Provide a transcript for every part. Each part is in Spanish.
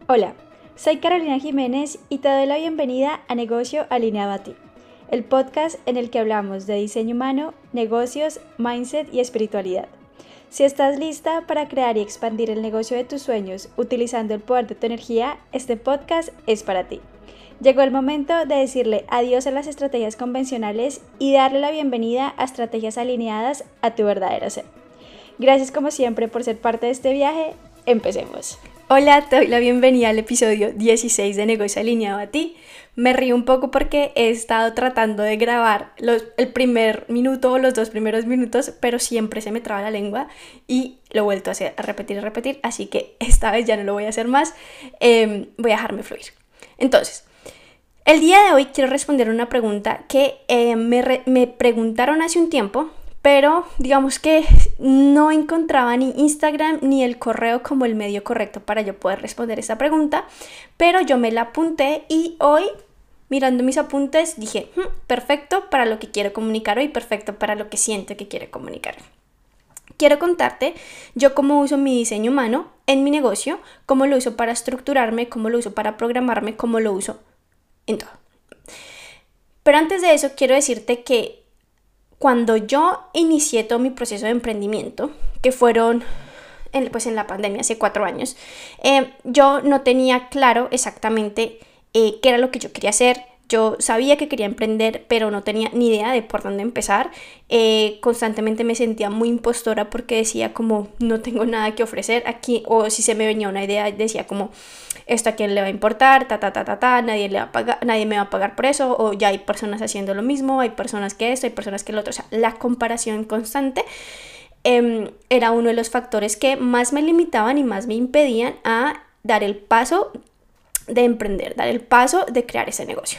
Hola, soy Carolina Jiménez y te doy la bienvenida a Negocio Alineado a Ti, el podcast en el que hablamos de diseño humano, negocios, mindset y espiritualidad. Si estás lista para crear y expandir el negocio de tus sueños utilizando el poder de tu energía, este podcast es para ti. Llegó el momento de decirle adiós a las estrategias convencionales y darle la bienvenida a estrategias alineadas a tu verdadero ser. Gracias como siempre por ser parte de este viaje. Empecemos. Hola, te doy la bienvenida al episodio 16 de Negocio Alineado a Ti. Me río un poco porque he estado tratando de grabar el primer minuto o los 2 primeros minutos, pero siempre se me traba la lengua y lo he vuelto a hacer, a repetir, así que esta vez ya no lo voy a hacer más. Voy a dejarme fluir. Entonces, el día de hoy quiero responder una pregunta que me preguntaron hace un tiempo, pero digamos que no encontraba ni Instagram ni el correo como el medio correcto para yo poder responder esta pregunta, pero yo me la apunté y hoy, mirando mis apuntes, dije, perfecto para lo que quiero comunicar hoy, perfecto para lo que siento que quiero comunicar. Quiero contarte yo cómo uso mi diseño humano en mi negocio, cómo lo uso para estructurarme, cómo lo uso para programarme, cómo lo uso en todo. Pero antes de eso quiero decirte que cuando yo inicié todo mi proceso de emprendimiento, que fueron en la pandemia hace 4 años, yo no tenía claro exactamente qué era lo que yo quería hacer. Yo sabía que quería emprender, pero no tenía ni idea de por dónde empezar. Constantemente me sentía muy impostora porque decía como no tengo nada que ofrecer aquí, o si se me venía una idea decía como esto a quién le va a importar, nadie me va a pagar por eso, o ya hay personas haciendo lo mismo, hay personas que esto, hay personas que lo otro. O sea, la comparación constante era uno de los factores que más me limitaban y más me impedían a dar el paso de emprender, dar el paso de crear ese negocio.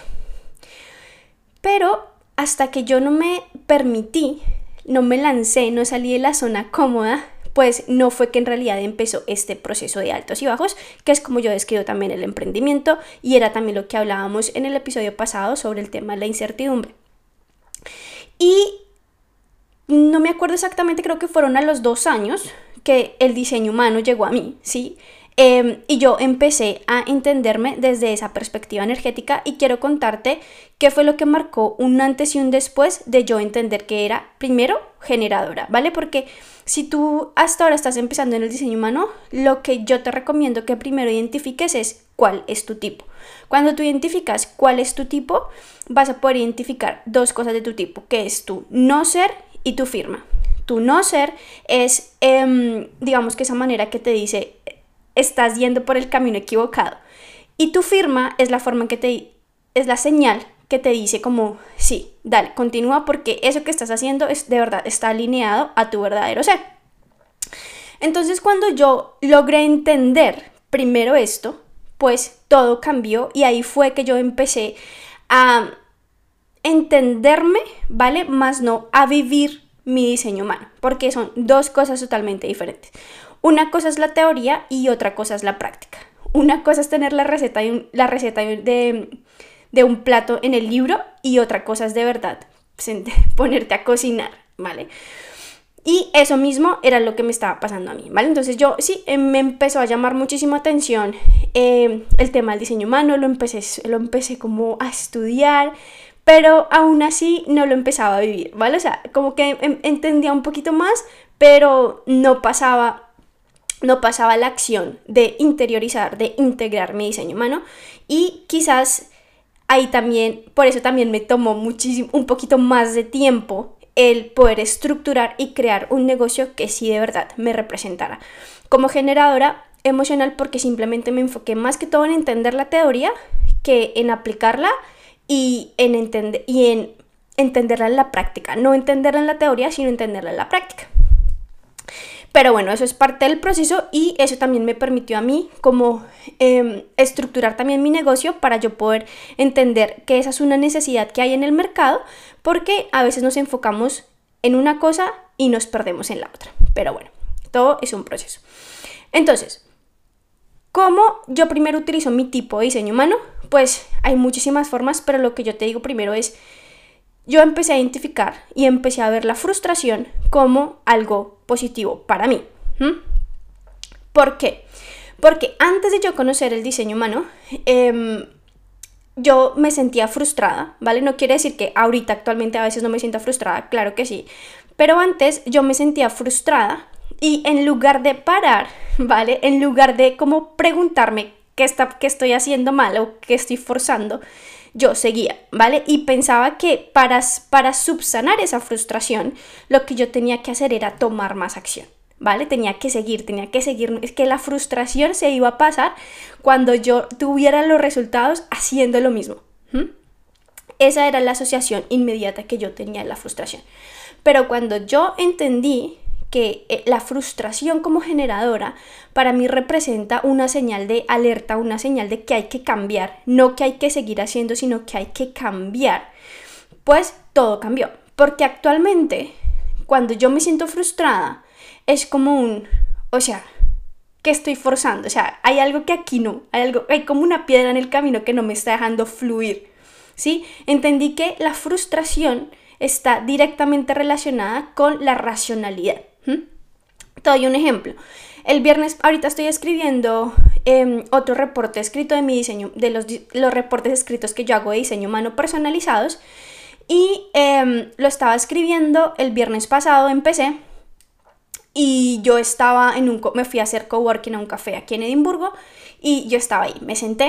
Pero hasta que yo no me permití, no me lancé, no salí de la zona cómoda, pues no fue que en realidad empezó este proceso de altos y bajos, que es como yo describo también el emprendimiento, y era también lo que hablábamos en el episodio pasado sobre el tema de la incertidumbre. Y no me acuerdo exactamente, creo que fueron a los 2 años que el diseño humano llegó a mí, ¿sí? Y yo empecé a entenderme desde esa perspectiva energética, y quiero contarte qué fue lo que marcó un antes y un después de yo entender que era, primero, generadora, ¿vale? Porque si tú hasta ahora estás empezando en el diseño humano, lo que yo te recomiendo que primero identifiques es cuál es tu tipo. Cuando tú identificas cuál es tu tipo, vas a poder identificar 2 cosas de tu tipo, que es tu no ser y tu firma. Tu no ser es, digamos que esa manera que te dice estás yendo por el camino equivocado, y tu firma es la forma es la señal que te dice como sí, dale, continúa porque eso que estás haciendo es de verdad, está alineado a tu verdadero ser. Entonces cuando yo logré entender primero esto, pues todo cambió, y ahí fue que yo empecé a entenderme, ¿vale? Más no a vivir mi diseño humano, porque son 2 cosas totalmente diferentes. Una cosa es la teoría y otra cosa es la práctica. Una cosa es tener la receta de un plato en el libro, y otra cosa es de verdad ponerte a cocinar, ¿vale? Y eso mismo era lo que me estaba pasando a mí, ¿vale? Entonces yo sí, me empezó a llamar muchísimo atención el tema del diseño humano, lo empecé como a estudiar, pero aún así no lo empezaba a vivir, ¿vale? O sea, como que entendía un poquito más, pero no pasaba la acción de interiorizar, de integrar mi diseño humano, y quizás ahí también, por eso también me tomó un poquito más de tiempo el poder estructurar y crear un negocio que sí de verdad me representara como generadora emocional, porque simplemente me enfoqué más que todo en entender la teoría que en aplicarla y en entenderla en la práctica. No entenderla en la teoría, sino entenderla en la práctica. Pero bueno, eso es parte del proceso, y eso también me permitió a mí como estructurar también mi negocio para yo poder entender que esa es una necesidad que hay en el mercado, porque a veces nos enfocamos en una cosa y nos perdemos en la otra. Pero bueno, todo es un proceso. Entonces, ¿cómo yo primero utilizo mi tipo de diseño humano? Pues hay muchísimas formas, pero lo que yo te digo primero es, yo empecé a identificar y empecé a ver la frustración como algo positivo para mí. ¿Por qué? Porque antes de yo conocer el diseño humano, yo me sentía frustrada, ¿vale? No quiere decir que ahorita actualmente a veces no me sienta frustrada, claro que sí, pero antes yo me sentía frustrada y en lugar de parar, ¿vale? En lugar de como preguntarme qué estoy haciendo mal o qué estoy forzando, yo seguía, ¿vale? Y pensaba que para subsanar esa frustración, lo que yo tenía que hacer era tomar más acción, ¿vale? Tenía que seguir, es que la frustración se iba a pasar cuando yo tuviera los resultados haciendo lo mismo. Esa era la asociación inmediata que yo tenía en la frustración. Pero cuando yo entendí que la frustración como generadora para mí representa una señal de alerta, una señal de que hay que cambiar, no que hay que seguir haciendo, sino que hay que cambiar, pues todo cambió. Porque actualmente, cuando yo me siento frustrada, es como que estoy forzando, o sea, hay algo que aquí no, hay como una piedra en el camino que no me está dejando fluir, ¿sí? Entendí que la frustración está directamente relacionada con la racionalidad. Te doy un ejemplo. El viernes, ahorita estoy escribiendo otro reporte escrito de mi diseño, de los reportes escritos que yo hago de diseño humano personalizados, y lo estaba escribiendo el viernes pasado, empecé. Y yo estaba me fui a hacer coworking a un café aquí en Edimburgo y yo estaba ahí,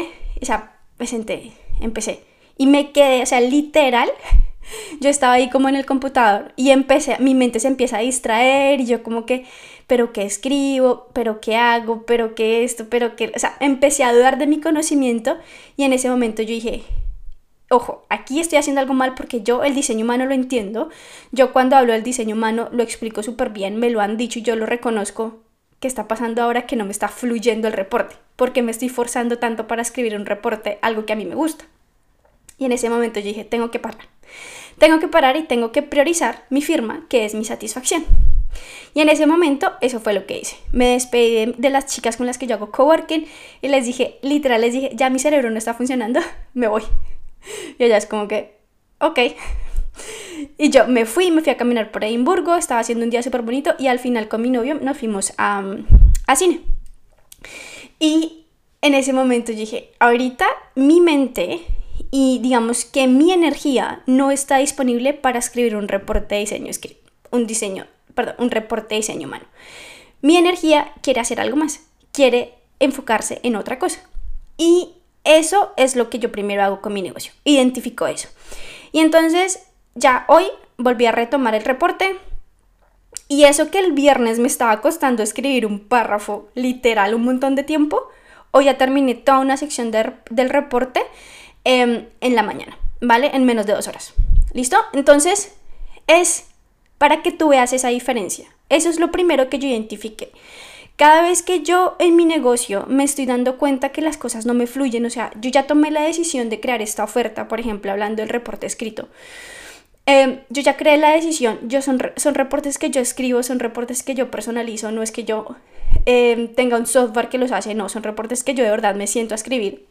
empecé y me quedé, o sea, literal, yo estaba ahí como en el computador y mi mente se empieza a distraer y yo como que, ¿pero qué escribo? ¿Pero qué hago? ¿Pero qué esto? ¿Pero qué? O sea, empecé a dudar de mi conocimiento y en ese momento yo dije, ojo, aquí estoy haciendo algo mal porque yo el diseño humano lo entiendo. Yo cuando hablo del diseño humano lo explico súper bien, me lo han dicho y yo lo reconozco. ¿Qué está pasando ahora? Que no me está fluyendo el reporte, porque me estoy forzando tanto para escribir un reporte, algo que a mí me gusta. Y en ese momento yo dije, tengo que parar y tengo que priorizar mi firma, que es mi satisfacción. Y en ese momento eso fue lo que hice. Me despedí de las chicas con las que yo hago coworking y les dije, ya mi cerebro no está funcionando, me voy. Y ella es como que, ok. Y yo me fui a caminar por Edimburgo, estaba haciendo un día súper bonito y al final con mi novio nos fuimos a cine. Y en ese momento yo dije, ahorita mi mente y digamos que mi energía no está disponible para escribir un reporte de diseño, un reporte de diseño humano. Mi energía quiere hacer algo más, quiere enfocarse en otra cosa. Y eso es lo que yo primero hago con mi negocio, identifico eso. Y entonces ya hoy volví a retomar el reporte y eso que el viernes me estaba costando escribir un párrafo, literal, un montón de tiempo, hoy ya terminé toda una sección del reporte en la mañana, ¿vale? En menos de 2 horas. ¿Listo? Entonces es para que tú veas esa diferencia. Eso es lo primero que yo identifiqué. Cada vez que yo en mi negocio me estoy dando cuenta que las cosas no me fluyen, o sea, yo ya tomé la decisión de crear esta oferta, por ejemplo, hablando del reporte escrito. Yo ya creé la decisión, son reportes que yo escribo, son reportes que yo personalizo, no es que yo tenga un software que los hace, no, son reportes que yo de verdad me siento a escribir.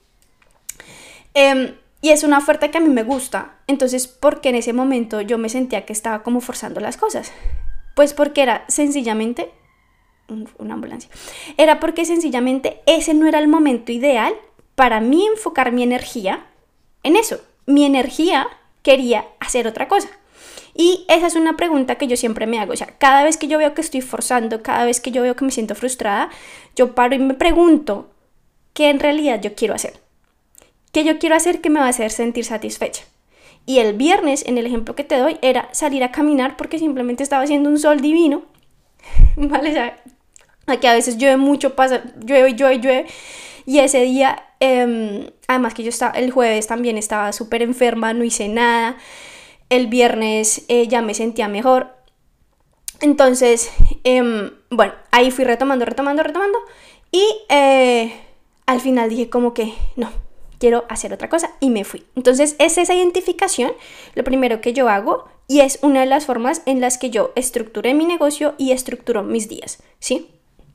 Y es una oferta que a mí me gusta, entonces, ¿por qué en ese momento yo me sentía que estaba como forzando las cosas? Pues porque era sencillamente una ambulancia. Era porque sencillamente ese no era el momento ideal para mí enfocar mi energía en eso. Mi energía quería hacer otra cosa. Y esa es una pregunta que yo siempre me hago. O sea, cada vez que yo veo que estoy forzando, cada vez que yo veo que me siento frustrada, yo paro y me pregunto qué en realidad yo quiero hacer. ¿Qué yo quiero hacer que me va a hacer sentir satisfecha? Y el viernes, en el ejemplo que te doy, era salir a caminar porque simplemente estaba haciendo un sol divino. ¿Vale? O sea, aquí a veces llueve mucho, llueve. Y ese día, además que el jueves también estaba súper enferma, no hice nada. El viernes ya me sentía mejor. Entonces, bueno, ahí fui retomando. Y al final dije como que no, quiero hacer otra cosa y me fui. Entonces es esa identificación lo primero que yo hago y es una de las formas en las que yo estructuré mi negocio y estructuro mis días, ¿sí?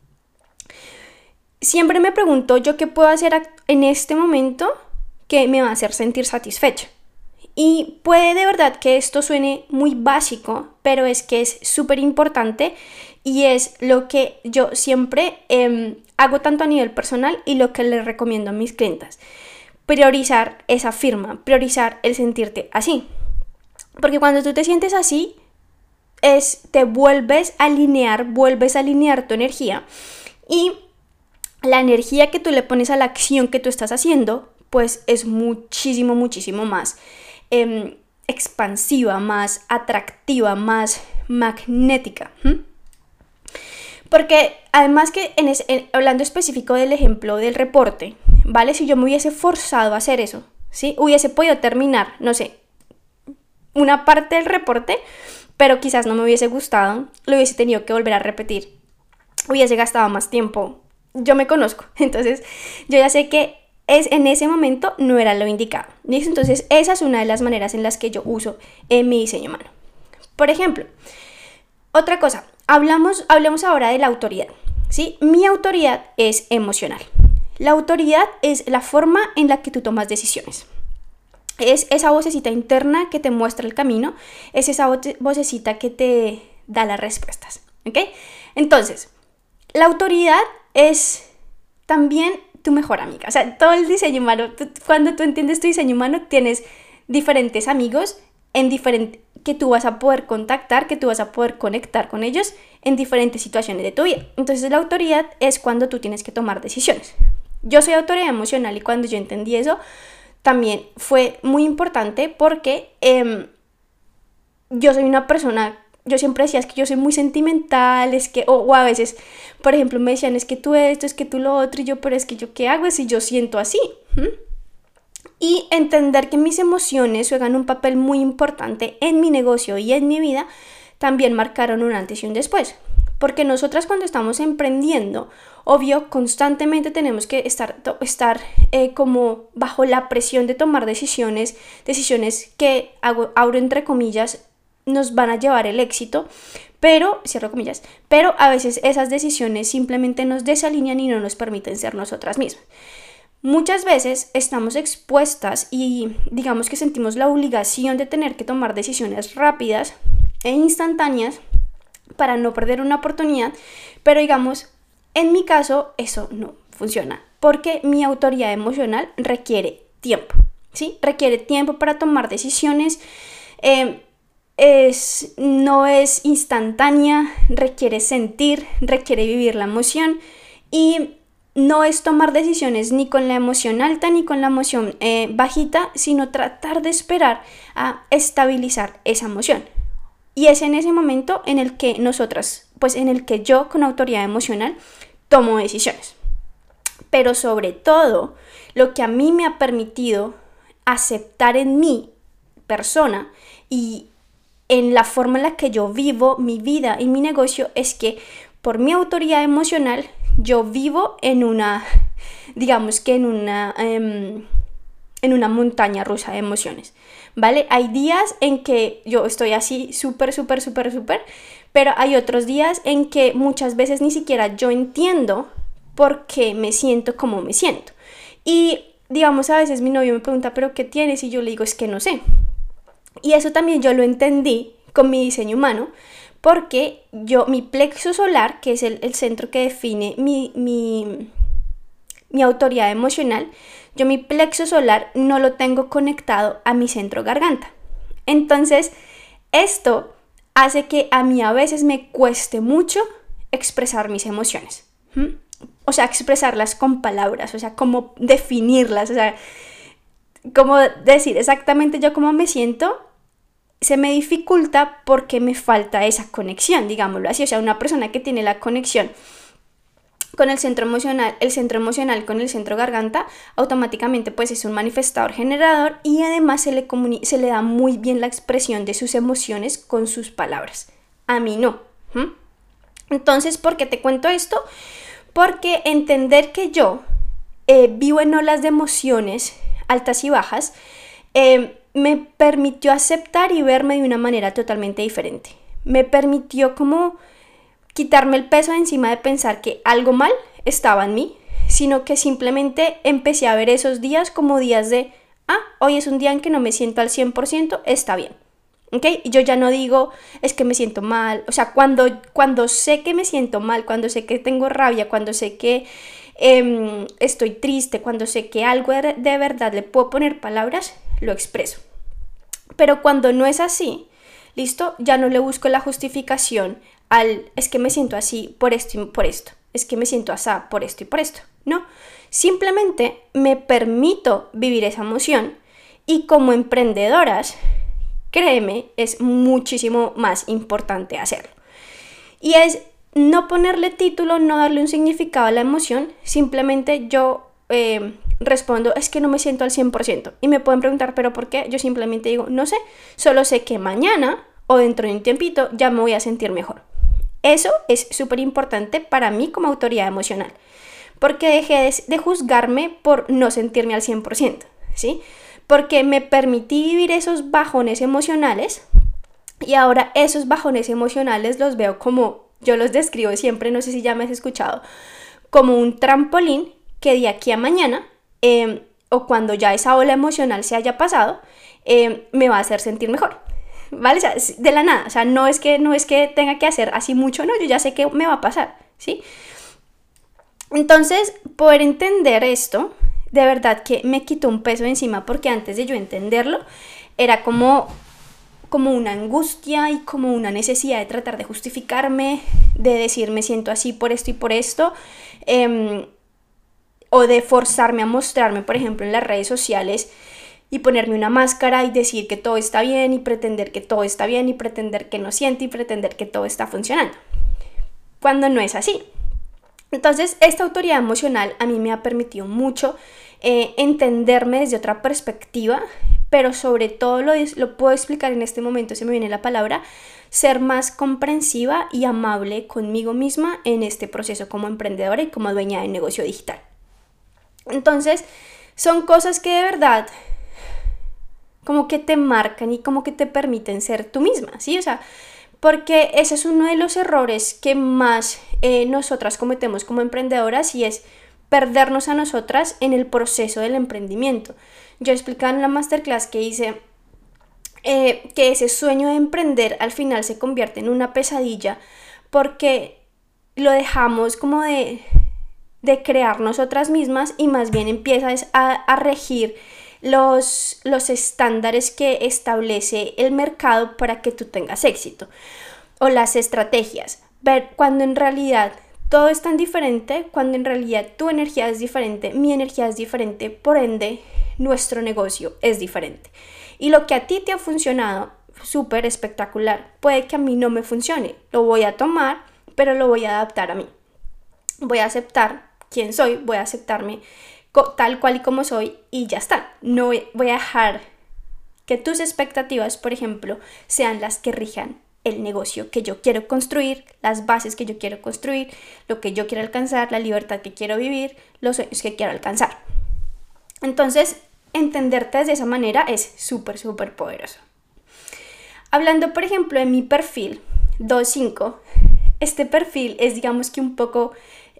Siempre me pregunto yo qué puedo hacer en este momento que me va a hacer sentir satisfecha. Y puede de verdad que esto suene muy básico, pero es que es súper importante y es lo que yo siempre hago tanto a nivel personal y lo que les recomiendo a mis clientas. Priorizar esa firma, priorizar el sentirte así. Porque cuando tú te sientes así, te vuelves a alinear tu energía. Y la energía que tú le pones a la acción que tú estás haciendo, pues es muchísimo, muchísimo más expansiva, más atractiva, más magnética. Porque además que hablando específico del ejemplo del reporte, ¿vale? Si yo me hubiese forzado a hacer eso, ¿sí? Hubiese podido terminar, no sé, una parte del reporte, pero quizás no me hubiese gustado, lo hubiese tenido que volver a repetir, hubiese gastado más tiempo. Yo me conozco, entonces yo ya sé que en ese momento no era lo indicado. ¿Listo? Entonces esa es una de las maneras en las que yo uso mi diseño humano. Por ejemplo, otra cosa, hablemos ahora de la autoridad, ¿sí? Mi autoridad es emocional. La autoridad es la forma en la que tú tomas decisiones. Es esa vocecita interna que te muestra el camino, es esa vocecita que te da las respuestas, ¿ok? Entonces, la autoridad es también tu mejor amiga. O sea, todo el diseño humano, cuando tú entiendes tu diseño humano, tienes diferentes amigos que tú vas a poder contactar, que tú vas a poder conectar con ellos en diferentes situaciones de tu vida. Entonces, la autoridad es cuando tú tienes que tomar decisiones. Yo soy autoridad emocional y cuando yo entendí eso, también fue muy importante porque yo soy una persona, yo siempre decía, es que yo soy muy sentimental, es que, o a veces, por ejemplo, me decían, es que tú esto, es que tú lo otro, y yo, pero es que yo, ¿qué hago si yo siento así? Y entender que mis emociones juegan un papel muy importante en mi negocio y en mi vida, también marcaron un antes y un después. Porque nosotras cuando estamos emprendiendo, obvio, constantemente tenemos que estar como bajo la presión de tomar decisiones que, abro entre comillas, nos van a llevar el éxito, pero, cierro comillas, pero a veces esas decisiones simplemente nos desalinean y no nos permiten ser nosotras mismas. Muchas veces estamos expuestas y digamos que sentimos la obligación de tener que tomar decisiones rápidas e instantáneas para no perder una oportunidad, pero digamos, en mi caso eso no funciona, porque mi autoridad emocional requiere tiempo, ¿sí? Requiere tiempo para tomar decisiones, no es instantánea, requiere sentir, requiere vivir la emoción y no es tomar decisiones ni con la emoción alta ni con la emoción bajita, sino tratar de esperar a estabilizar esa emoción. Y es en ese momento en el que en el que yo con autoridad emocional tomo decisiones. Pero sobre todo, lo que a mí me ha permitido aceptar en mi persona y en la forma en la que yo vivo mi vida y mi negocio es que por mi autoridad emocional yo vivo en una montaña rusa de emociones, ¿vale? Hay días en que yo estoy así súper, pero hay otros días en que muchas veces ni siquiera yo entiendo por qué me siento como me siento. Y digamos, a veces mi novio me pregunta, ¿pero qué tienes? Y yo le digo, es que no sé. Y eso también yo lo entendí con mi diseño humano, porque mi plexo solar, que es el centro que define mi autoridad emocional, yo mi plexo solar no lo tengo conectado a mi centro garganta. Entonces, esto hace que a mí a veces me cueste mucho expresar mis emociones. O sea, expresarlas con palabras, o sea, cómo definirlas, o sea, cómo decir exactamente yo cómo me siento, se me dificulta porque me falta esa conexión, digámoslo así. O sea, una persona que tiene la conexión con el centro emocional con el centro garganta, automáticamente pues es un manifestador generador y además se le da muy bien la expresión de sus emociones con sus palabras. A mí no. Entonces, ¿por qué te cuento esto? Porque entender que yo vivo en olas de emociones altas y bajas, me permitió aceptar y verme de una manera totalmente diferente. Me permitió como quitarme el peso de encima de pensar que algo mal estaba en mí, sino que simplemente empecé a ver esos días como días de, hoy es un día en que no me siento al 100%, está bien, ¿ok? Yo ya no digo, es que me siento mal, o sea, cuando sé que me siento mal, cuando sé que tengo rabia, cuando sé que estoy triste, cuando sé que algo de verdad le puedo poner palabras, lo expreso. Pero cuando no es así, ¿listo? Ya no le busco la justificación es que me siento así por esto y por esto, es que me siento asá por esto y por esto, no. Simplemente me permito vivir esa emoción y como emprendedoras, créeme, es muchísimo más importante hacerlo. Y es no ponerle título, no darle un significado a la emoción, simplemente yo respondo, es que no me siento al 100%. Y me pueden preguntar, ¿pero por qué? Yo simplemente digo, no sé, solo sé que mañana o dentro de un tiempito ya me voy a sentir mejor. Eso es súper importante para mí como autoridad emocional, porque dejé de juzgarme por no sentirme al 100%, ¿sí? Porque me permití vivir esos bajones emocionales y ahora esos bajones emocionales los veo como, yo los describo siempre, no sé si ya me has escuchado, como un trampolín que de aquí a mañana, o cuando ya esa ola emocional se haya pasado, me va a hacer sentir mejor, ¿vale? O sea, de la nada, o sea, no es que tenga que hacer así mucho, no, yo ya sé que me va a pasar, ¿sí? Entonces, poder entender esto, de verdad que me quitó un peso de encima, porque antes de yo entenderlo, era como una angustia y como una necesidad de tratar de justificarme, de decir me siento así por esto y por esto, o de forzarme a mostrarme, por ejemplo, en las redes sociales y ponerme una máscara y decir que todo está bien y pretender que todo está bien y pretender que no siento y pretender que todo está funcionando, cuando no es así. Entonces, esta autoridad emocional a mí me ha permitido mucho entenderme desde otra perspectiva, pero sobre todo lo puedo explicar en este momento, se me viene la palabra, ser más comprensiva y amable conmigo misma en este proceso como emprendedora y como dueña de negocio digital. Entonces, son cosas que de verdad como que te marcan y como que te permiten ser tú misma, ¿sí? O sea, porque ese es uno de los errores que más nosotras cometemos como emprendedoras y es perdernos a nosotras en el proceso del emprendimiento. Yo explicaba en la masterclass que hice que ese sueño de emprender al final se convierte en una pesadilla porque lo dejamos como de crear nosotras mismas y más bien empiezas a regir los estándares que establece el mercado para que tú tengas éxito o las estrategias, ver cuando en realidad todo es tan diferente, cuando en realidad tu energía es diferente, mi energía es diferente, por ende nuestro negocio es diferente y lo que a ti te ha funcionado súper espectacular puede que a mí no me funcione, lo voy a tomar pero lo voy a adaptar a mí, voy a aceptar quién soy, voy a aceptarme tal cual y como soy y ya está. No voy a dejar que tus expectativas, por ejemplo, sean las que rijan el negocio que yo quiero construir, las bases que yo quiero construir, lo que yo quiero alcanzar, la libertad que quiero vivir, los sueños que quiero alcanzar. Entonces, entenderte de esa manera es súper, súper poderoso. Hablando, por ejemplo, de mi perfil 2.5, este perfil es, digamos que un poco...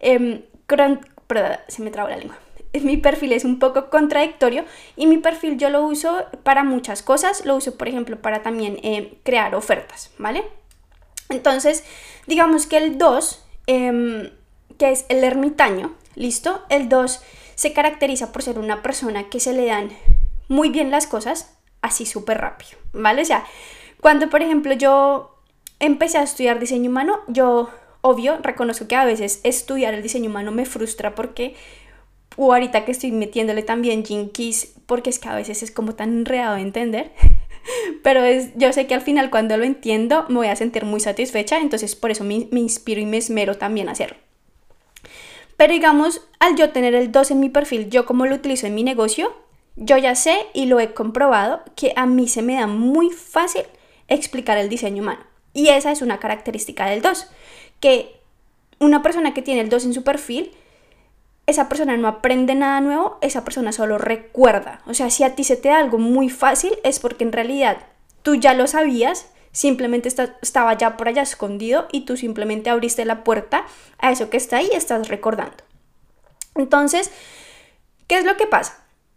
se me trabó la lengua. Mi perfil es un poco contradictorio y mi perfil yo lo uso para muchas cosas, lo uso por ejemplo para también crear ofertas, ¿vale? Entonces digamos que el 2, que es el ermitaño, ¿listo? El 2 se caracteriza por ser una persona que se le dan muy bien las cosas así súper rápido, ¿vale? O sea, cuando por ejemplo yo empecé a estudiar diseño humano, yo obvio reconozco que a veces estudiar el diseño humano me frustra porque... o ahorita que estoy metiéndole también Gene Keys, porque es que a veces es como tan enredado de entender, pero yo sé que al final cuando lo entiendo me voy a sentir muy satisfecha, entonces por eso me inspiro y me esmero también a hacerlo. Pero digamos, al yo tener el 2 en mi perfil, yo como lo utilizo en mi negocio, yo ya sé y lo he comprobado que a mí se me da muy fácil explicar el diseño humano. Y esa es una característica del 2, que una persona que tiene el 2 en su perfil, esa persona no aprende nada nuevo, esa persona solo recuerda. O sea, si a ti se te da algo muy fácil es porque en realidad tú ya lo sabías, simplemente estaba ya por allá escondido y tú simplemente abriste la puerta a eso que está ahí y estás recordando. Entonces, ¿qué es lo que pasa?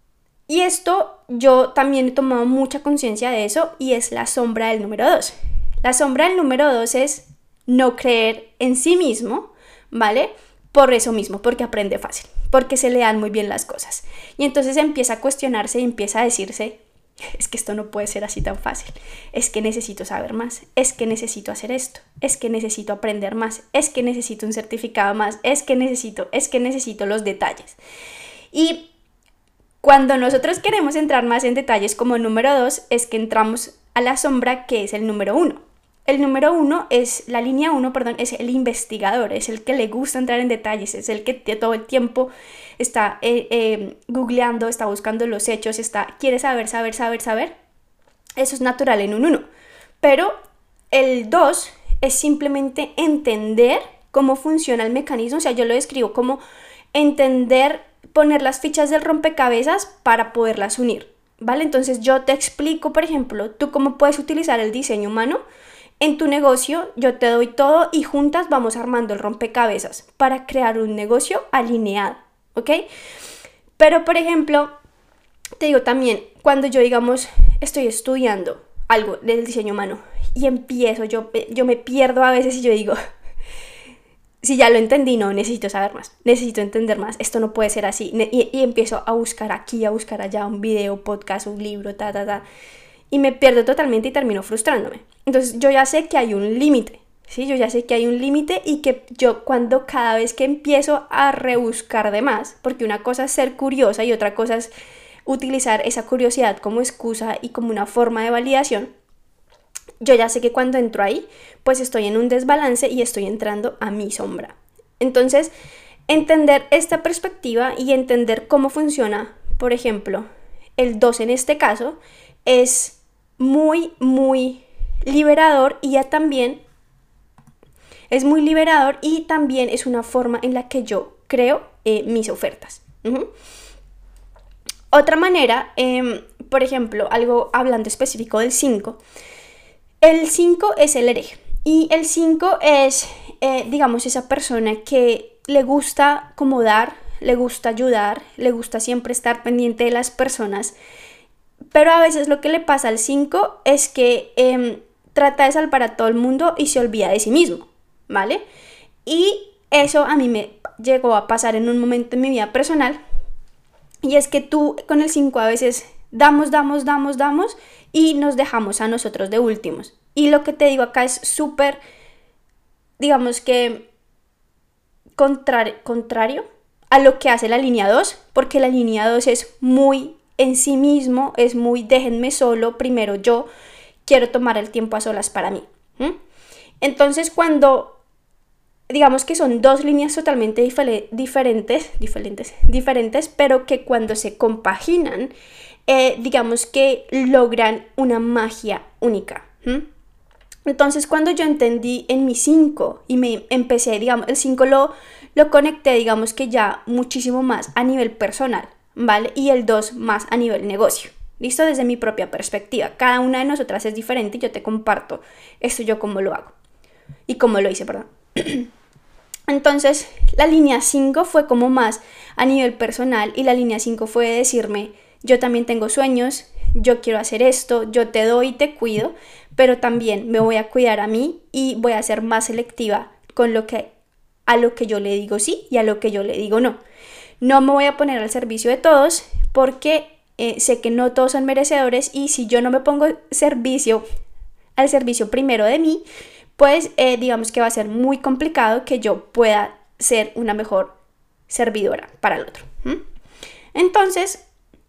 Y esto yo también he tomado mucha conciencia de eso y es la sombra del número 2. La sombra del número 2 es no creer en sí mismo, ¿vale? Por eso mismo, porque aprende fácil, porque se le dan muy bien las cosas. Y entonces empieza a cuestionarse y empieza a decirse, es que esto no puede ser así tan fácil, es que necesito saber más, es que necesito hacer esto, es que necesito aprender más, es que necesito un certificado más, es que necesito los detalles. Y cuando nosotros queremos entrar más en detalles como número 2, es que entramos a la sombra, que es el número 1. El número 1 es, la línea 1, perdón, es el investigador, es el que le gusta entrar en detalles, es el que todo el tiempo está googleando, está buscando los hechos, quiere saber. Eso es natural en un 1. Pero el 2 es simplemente entender cómo funciona el mecanismo, o sea, yo lo describo como entender, poner las fichas del rompecabezas para poderlas unir, ¿vale? Entonces yo te explico, por ejemplo, tú cómo puedes utilizar el diseño humano en tu negocio, yo te doy todo y juntas vamos armando el rompecabezas para crear un negocio alineado, ¿ok? Pero, por ejemplo, te digo también, cuando yo, digamos, estoy estudiando algo del diseño humano y empiezo, yo me pierdo a veces y yo digo, si ya lo entendí, no, necesito saber más, necesito entender más, esto no puede ser así, y empiezo a buscar aquí, a buscar allá, un video, podcast, un libro, y me pierdo totalmente y termino frustrándome. Entonces yo ya sé que hay un límite, ¿sí? Yo ya sé que hay un límite y que yo cada vez que empiezo a rebuscar de más, porque una cosa es ser curiosa y otra cosa es utilizar esa curiosidad como excusa y como una forma de validación, yo ya sé que cuando entro ahí, pues estoy en un desbalance y estoy entrando a mi sombra. Entonces, entender esta perspectiva y entender cómo funciona, por ejemplo, el 2 en este caso, es muy, muy liberador y ya también es muy liberador y también es una forma en la que yo creo mis ofertas. Otra manera, por ejemplo, algo hablando específico del 5, el 5 es el hereje y el 5 es, digamos, esa persona que le gusta como dar, le gusta ayudar, le gusta siempre estar pendiente de las personas, pero a veces lo que le pasa al 5 es que trata de salvar a todo el mundo y se olvida de sí mismo, ¿vale? Y eso a mí me llegó a pasar en un momento en mi vida personal, y es que tú con el 5 a veces damos y nos dejamos a nosotros de últimos. Y lo que te digo acá es súper, digamos que contrario a lo que hace la línea 2, porque la línea 2 es muy en sí mismo, es muy déjenme solo, primero yo quiero tomar el tiempo a solas para mí. Entonces cuando, digamos que son dos líneas totalmente diferentes, pero que cuando se compaginan, digamos que logran una magia única. Entonces cuando yo entendí en mi 5 y me empecé, digamos, el 5 lo conecté, digamos que ya muchísimo más a nivel personal, ¿vale? Y el 2 más a nivel negocio, ¿listo? Desde mi propia perspectiva. Cada una de nosotras es diferente y yo te comparto esto yo cómo lo hago y cómo lo hice, perdón. Entonces la línea 5 fue como más a nivel personal y la línea 5 fue decirme, yo también tengo sueños, yo quiero hacer esto, yo te doy y te cuido, pero también me voy a cuidar a mí y voy a ser más selectiva con a lo que yo le digo sí y a lo que yo le digo no. No me voy a poner al servicio de todos porque sé que no todos son merecedores y si yo no me pongo al servicio primero de mí, pues digamos que va a ser muy complicado que yo pueda ser una mejor servidora para el otro. Entonces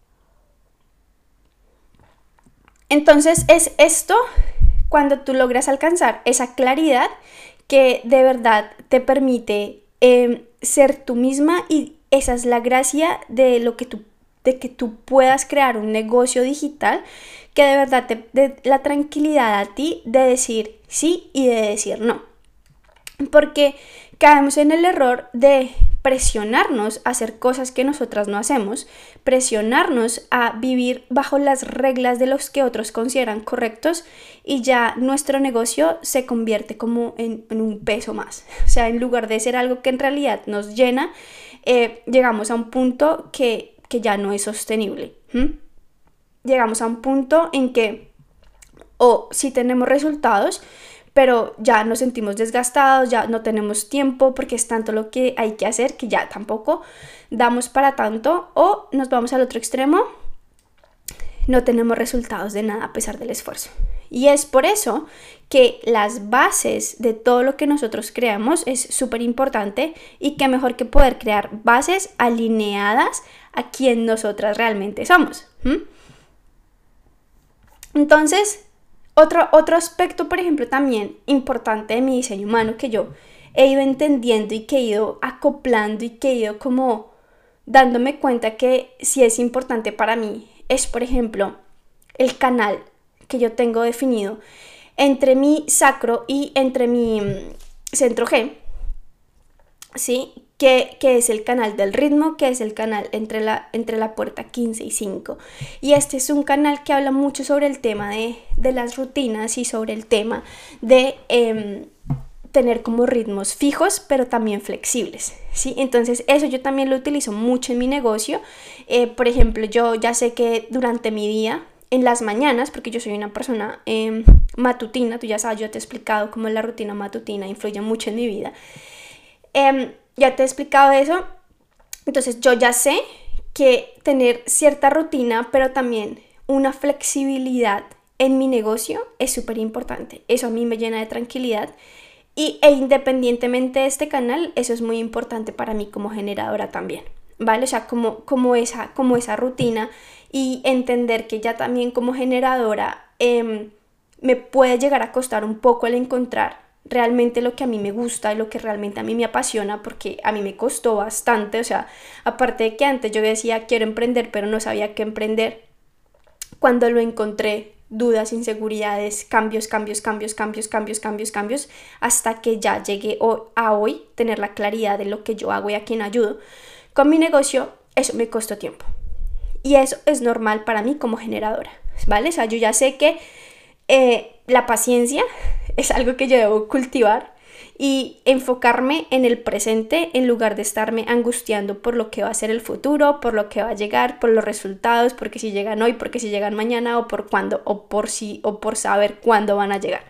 es esto cuando tú logras alcanzar esa claridad que de verdad te permite ser tú misma, y esa es la gracia de que tú puedas crear un negocio digital que de verdad te dé la tranquilidad a ti de decir sí y de decir no. Porque caemos en el error de presionarnos a hacer cosas que nosotras no hacemos, presionarnos a vivir bajo las reglas de los que otros consideran correctos, y ya nuestro negocio se convierte como en un peso más. O sea, en lugar de ser algo que en realidad nos llena, llegamos a un punto que que ya no es sostenible. Llegamos a un punto en que sí tenemos resultados, pero ya nos sentimos desgastados, ya no tenemos tiempo porque es tanto lo que hay que hacer que ya tampoco damos para tanto, o nos vamos al otro extremo, no tenemos resultados de nada a pesar del esfuerzo. Y es por eso que las bases de todo lo que nosotros creamos es súper importante, y qué mejor que poder crear bases alineadas a quien nosotras realmente somos. Entonces, otro aspecto, por ejemplo, también importante de mi diseño humano que yo he ido entendiendo y que he ido acoplando y que he ido como dándome cuenta que sí es importante para mí, es, por ejemplo, el canal que yo tengo definido entre mi sacro y entre mi centro G, ¿sí? Que es el canal del ritmo, que es el canal entre la puerta 15 y 5. Y este es un canal que habla mucho sobre el tema de las rutinas y sobre el tema de tener como ritmos fijos, pero también flexibles, ¿sí? Entonces eso yo también lo utilizo mucho en mi negocio. Por ejemplo, yo ya sé que durante mi día, en las mañanas, porque yo soy una persona matutina, tú ya sabes, yo te he explicado cómo la rutina matutina influye mucho en mi vida. Ya te he explicado eso. Entonces yo ya sé que tener cierta rutina, pero también una flexibilidad en mi negocio es súper importante. Eso a mí me llena de tranquilidad. E independientemente de este canal, eso es muy importante para mí como generadora también, ¿vale? O sea, como esa rutina, y entender que ya también como generadora me puede llegar a costar un poco el encontrar realmente lo que a mí me gusta y lo que realmente a mí me apasiona, porque a mí me costó bastante. O sea, aparte de que antes yo decía quiero emprender, pero no sabía qué emprender, cuando lo encontré, dudas, inseguridades, cambios, hasta que ya llegué a hoy tener la claridad de lo que yo hago y a quién ayudo con mi negocio. Eso me costó tiempo, y eso es normal para mí como generadora, ¿vale? O sea, yo ya sé que la paciencia es algo que yo debo cultivar y enfocarme en el presente en lugar de estarme angustiando por lo que va a ser el futuro, por lo que va a llegar, por los resultados, porque si llegan hoy, porque si llegan mañana, o por cuándo, o por saber cuándo van a llegar.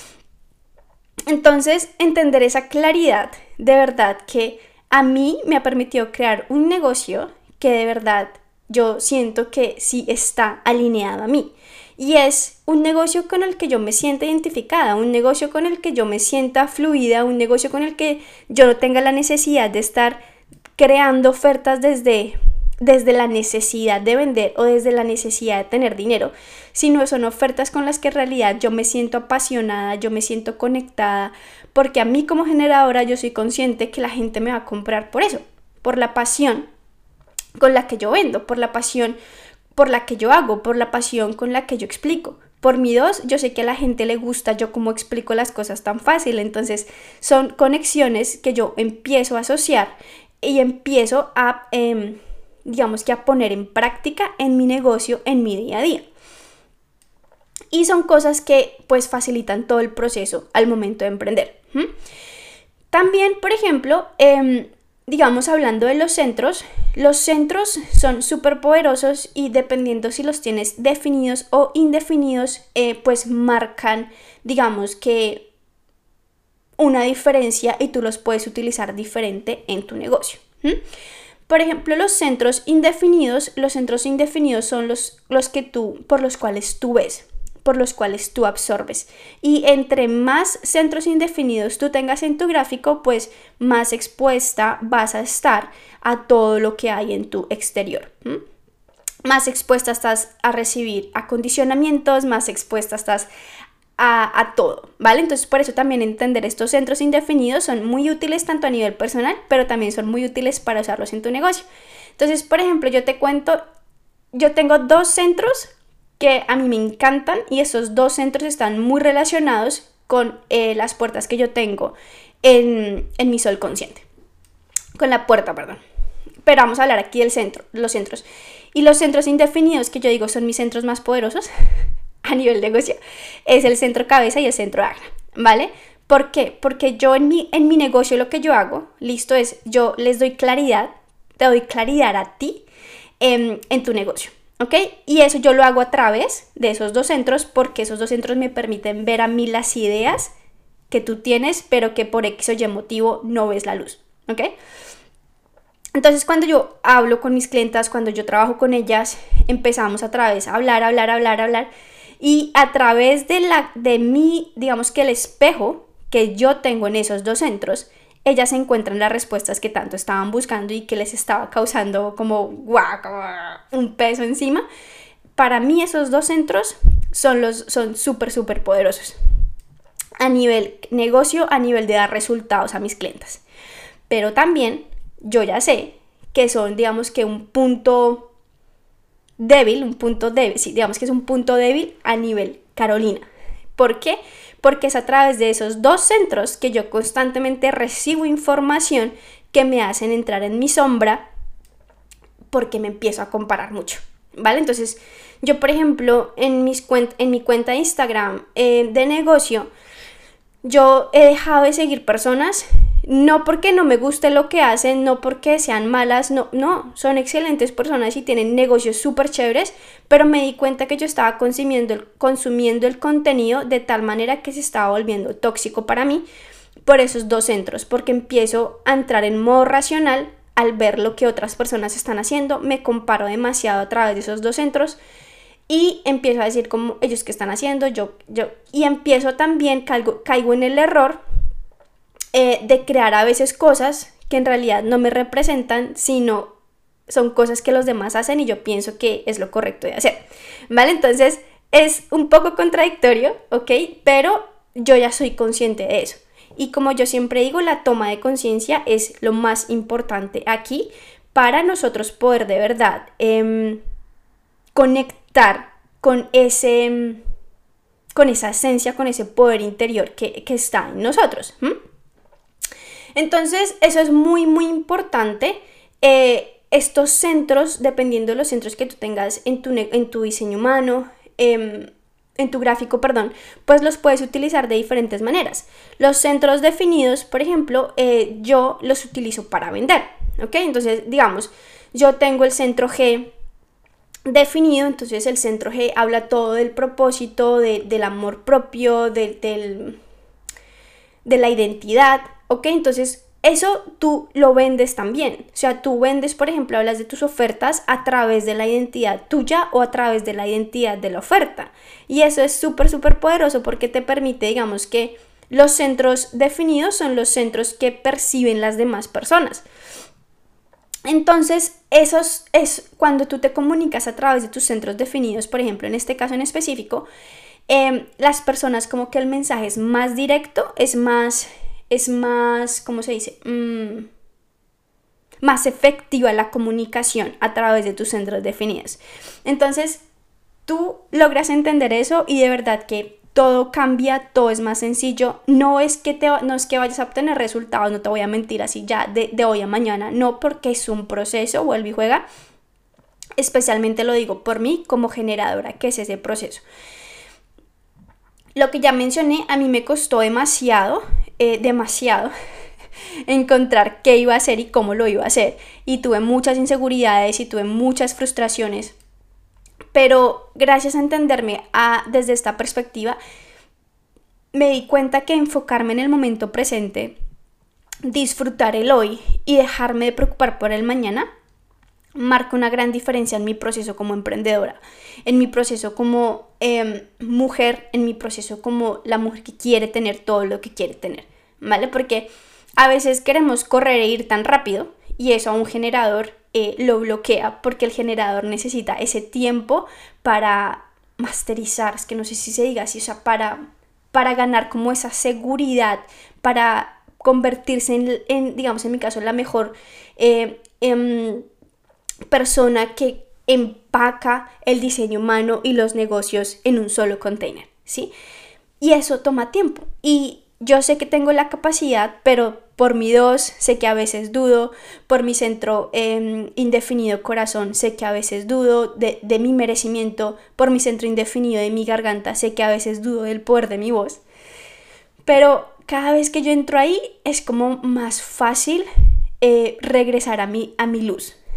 Entonces, entender esa claridad de verdad que a mí me ha permitido crear un negocio que de verdad yo siento que sí está alineado a mí. Y es un negocio con el que yo me sienta identificada, un negocio con el que yo me sienta fluida, un negocio con el que yo no tenga la necesidad de estar creando ofertas desde la necesidad de vender o desde la necesidad de tener dinero, sino son ofertas con las que en realidad yo me siento apasionada, yo me siento conectada, porque a mí como generadora yo soy consciente que la gente me va a comprar por eso, por la pasión con la que yo vendo, por la pasión por la que yo hago, por la pasión con la que yo explico. Por mi dos, yo sé que a la gente le gusta yo cómo explico las cosas tan fácil. Entonces son conexiones que yo empiezo a asociar y empiezo a, digamos que a poner en práctica en mi negocio, en mi día a día. Y son cosas que pues facilitan todo el proceso al momento de emprender. También, por ejemplo, digamos, hablando de los centros son súper poderosos, y dependiendo si los tienes definidos o indefinidos, pues marcan, digamos que una diferencia, y tú los puedes utilizar diferente en tu negocio. Por ejemplo, los centros indefinidos son por los cuales tú ves, por los cuales tú absorbes, y entre más centros indefinidos tú tengas en tu gráfico, pues más expuesta vas a estar a todo lo que hay en tu exterior. Más expuesta estás a recibir acondicionamientos, más expuesta estás a todo, ¿vale? Entonces por eso también entender estos centros indefinidos son muy útiles tanto a nivel personal, pero también son muy útiles para usarlos en tu negocio. Entonces, por ejemplo, yo te cuento, yo tengo 2 centros que a mí me encantan, y esos 2 centros están muy relacionados con las puertas que yo tengo en mi sol consciente, con la puerta, perdón. Pero vamos a hablar aquí del centro, los centros. Y los centros indefinidos, que yo digo son mis centros más poderosos a nivel negocio, es el centro cabeza y el centro acna, ¿vale? ¿Por qué? Porque yo en mi negocio lo que yo hago, listo, es yo les doy claridad, te doy claridad a ti en tu negocio, ¿ok? Y eso yo lo hago a través de esos 2 centros, porque esos 2 centros me permiten ver a mí las ideas que tú tienes, pero que por X o Y motivo no ves la luz, ¿ok? Entonces, cuando yo hablo con mis clientas, cuando yo trabajo con ellas, empezamos a través a hablar, y a través de mí, digamos que el espejo que yo tengo en esos 2 centros, ellas encuentran las respuestas que tanto estaban buscando y que les estaba causando como un peso encima. Para mí esos 2 centros son súper poderosos a nivel negocio, a nivel de dar resultados a mis clientes. Pero también yo ya sé que son, digamos que un punto débil, sí, digamos que es un punto débil a nivel Carolina. ¿Por qué? Porque es a través de esos 2 centros que yo constantemente recibo información que me hacen entrar en mi sombra, porque me empiezo a comparar mucho, ¿vale? Entonces, yo, por ejemplo, en mi cuenta de Instagram de negocio, yo he dejado de seguir personas, no porque no me guste lo que hacen, no porque sean malas, no, son excelentes personas y tienen negocios súper chéveres, pero me di cuenta que yo estaba consumiendo el contenido de tal manera que se estaba volviendo tóxico para mí por esos 2 centros, porque empiezo a entrar en modo racional al ver lo que otras personas están haciendo, me comparo demasiado a través de esos 2 centros y empiezo a decir como ellos que están haciendo, yo, y empiezo también, caigo en el error de crear a veces cosas que en realidad no me representan, sino son cosas que los demás hacen y yo pienso que es lo correcto de hacer, ¿vale? Entonces es un poco contradictorio, ¿ok? Pero yo ya soy consciente de eso. Y como yo siempre digo, la toma de conciencia es lo más importante aquí para nosotros poder de verdad conectar con esa esencia, con ese poder interior que está en nosotros. Entonces, eso es muy importante. Estos centros, dependiendo de los centros que tú tengas en tu diseño humano, en tu gráfico, perdón, pues los puedes utilizar de diferentes maneras. Los centros definidos, por ejemplo, yo los utilizo para vender, ¿ok? Entonces, digamos, yo tengo el centro G definido, entonces el centro G habla todo del propósito, del amor propio, de la identidad, ¿ok? Entonces eso tú lo vendes también, o sea, tú vendes, por ejemplo, hablas de tus ofertas a través de la identidad tuya o a través de la identidad de la oferta, y eso es súper poderoso porque te permite, digamos, que los centros definidos son los centros que perciben las demás personas. Entonces, eso es cuando tú te comunicas a través de tus centros definidos, por ejemplo, en este caso en específico, las personas como que el mensaje es más directo, es más, ¿cómo se dice? Más efectiva la comunicación a través de tus centros definidos. Entonces, tú logras entender eso y de verdad que todo cambia, todo es más sencillo. No es que vayas a obtener resultados, no te voy a mentir así ya de hoy a mañana, no, porque es un proceso, vuelve y juega. Especialmente lo digo por mí como generadora, que es ese proceso. Lo que ya mencioné, a mí me costó demasiado encontrar qué iba a hacer y cómo lo iba a hacer, y tuve muchas inseguridades y tuve muchas frustraciones. Pero gracias a entenderme desde esta perspectiva, me di cuenta que enfocarme en el momento presente, disfrutar el hoy y dejarme de preocupar por el mañana, marca una gran diferencia en mi proceso como emprendedora, en mi proceso como mujer, en mi proceso como la mujer que quiere tener todo lo que quiere tener, ¿vale? Porque a veces queremos correr e ir tan rápido y eso a un generador lo bloquea, porque el generador necesita ese tiempo para masterizar, es que no sé si se diga así, o sea, para ganar como esa seguridad, para convertirse en digamos, en mi caso, la mejor persona que empaca el diseño humano y los negocios en un solo container, ¿sí? Y eso toma tiempo, y yo sé que tengo la capacidad, pero por mi 2 sé que a veces dudo, por mi centro indefinido corazón sé que a veces dudo de mi merecimiento, por mi centro indefinido de mi garganta sé que a veces dudo del poder de mi voz. Pero cada vez que yo entro ahí es como más fácil regresar a mi luz,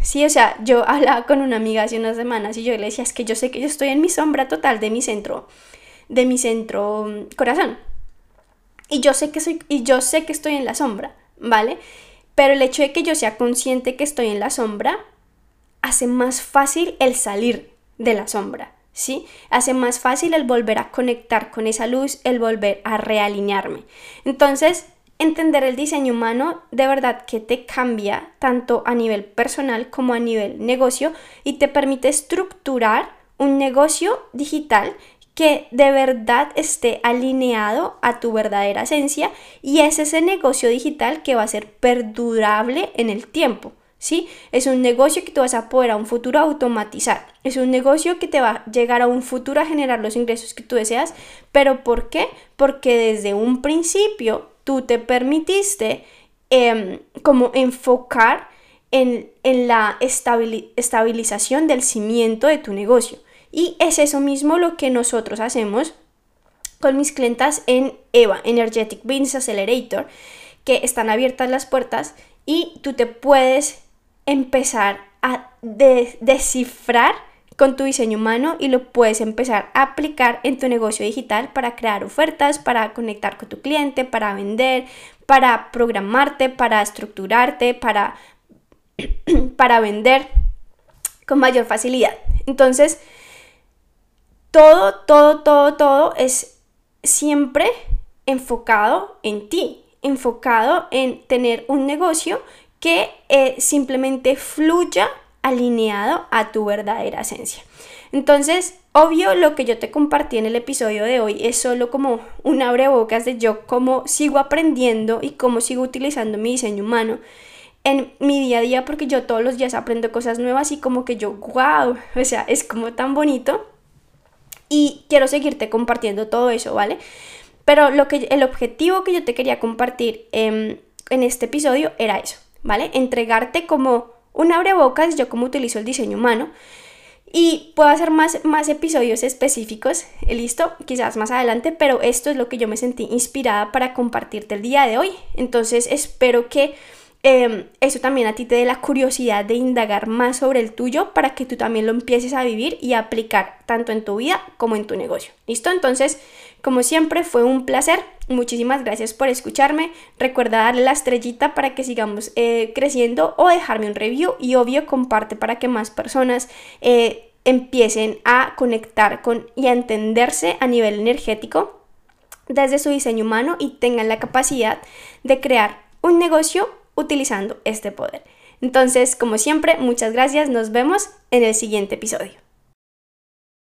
Sí, o sea, yo hablaba con una amiga hace unas semanas y yo le decía, es que yo sé que yo estoy en mi sombra total de mi centro corazón. Y yo sé que estoy en la sombra, ¿vale? Pero el hecho de que yo sea consciente que estoy en la sombra hace más fácil el salir de la sombra, ¿sí? Hace más fácil el volver a conectar con esa luz, el volver a realinearme. Entonces, entender el diseño humano de verdad que te cambia tanto a nivel personal como a nivel negocio y te permite estructurar un negocio digital que de verdad esté alineado a tu verdadera esencia, y es ese negocio digital que va a ser perdurable en el tiempo, ¿sí? Es un negocio que tú vas a poder a un futuro automatizar, es un negocio que te va a llegar a un futuro a generar los ingresos que tú deseas. ¿Pero por qué? Porque desde un principio tú te permitiste como enfocar en la estabilización del cimiento de tu negocio. Y es eso mismo lo que nosotros hacemos con mis clientas en EVA, Energetic Business Accelerator, que están abiertas las puertas y tú te puedes empezar a descifrar con tu diseño humano y lo puedes empezar a aplicar en tu negocio digital para crear ofertas, para conectar con tu cliente, para vender, para programarte, para estructurarte, para vender con mayor facilidad. Entonces, todo es siempre enfocado en ti, enfocado en tener un negocio que simplemente fluya alineado a tu verdadera esencia. Entonces, obvio, lo que yo te compartí en el episodio de hoy es solo como un abrebocas de yo cómo sigo aprendiendo y cómo sigo utilizando mi diseño humano en mi día a día, porque yo todos los días aprendo cosas nuevas y como que yo, wow, o sea, es como tan bonito. Y quiero seguirte compartiendo todo eso, ¿vale? Pero el objetivo que yo te quería compartir en este episodio era eso, ¿vale? Entregarte como un abrebocas, yo cómo utilizo el diseño humano. Y puedo hacer más episodios específicos, listo, quizás más adelante, pero esto es lo que yo me sentí inspirada para compartirte el día de hoy. Entonces espero que eso también a ti te dé la curiosidad de indagar más sobre el tuyo para que tú también lo empieces a vivir y a aplicar tanto en tu vida como en tu negocio. ¿Listo? Entonces, como siempre, fue un placer. Muchísimas gracias por escucharme. Recuerda darle la estrellita para que sigamos creciendo, o dejarme un review, y obvio comparte para que más personas empiecen a conectar con y a entenderse a nivel energético desde su diseño humano y tengan la capacidad de crear un negocio utilizando este poder. Entonces, como siempre, muchas gracias. Nos vemos en el siguiente episodio.